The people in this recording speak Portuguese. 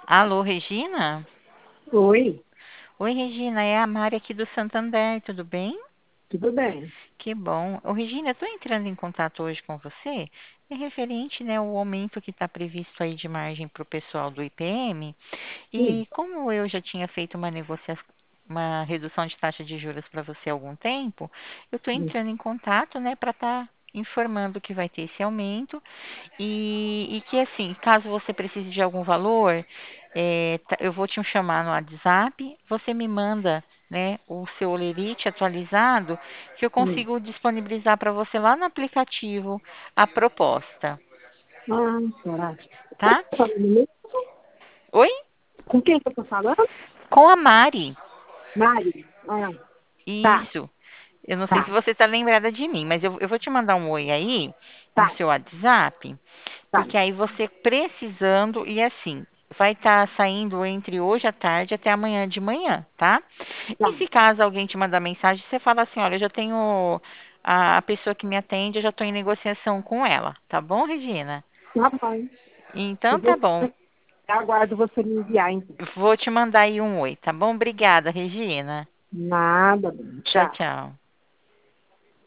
Alô, Regina? Oi, Oi, Regina, é a Mari aqui do Santander, tudo bem? tudo bem? Que bom. Ô, Regina, eu estou entrando em contato hoje com você, é referente, né, ao aumento que está previsto aí de margem para o pessoal do IPM, Sim, e como eu já tinha feito uma redução de taxa de juros para você há algum tempo, eu estou sim, entrando em contato, né, para estar informando que vai ter esse aumento. E que assim, caso você precise de algum valor, eu vou te chamar no WhatsApp, você me manda, né, o seu Olerite atualizado, que eu sim. consigo disponibilizar para você lá no aplicativo a proposta, Ah, será? tá? Tá falando mesmo? Oi? Com quem que eu tô falando? Com a Mari. Mari? Ah, tá, Isso. Eu não sei se tá, você está lembrada de mim, mas eu vou te mandar um oi aí no tá, seu WhatsApp. tá, Porque aí você precisando, e assim, vai estar saindo entre hoje à tarde até amanhã de manhã, tá? E tá. se caso alguém te mandar mensagem, você fala assim, olha, eu já tenho a pessoa que me atende, eu já estou em negociação com ela, tá bom, Regina? Tá bom. Eu Então tá vou, bom. aguardo você me enviar, então. Vou te mandar aí um oi, tá bom? Obrigada, Regina. Nada, Tchau, tchau. tchau.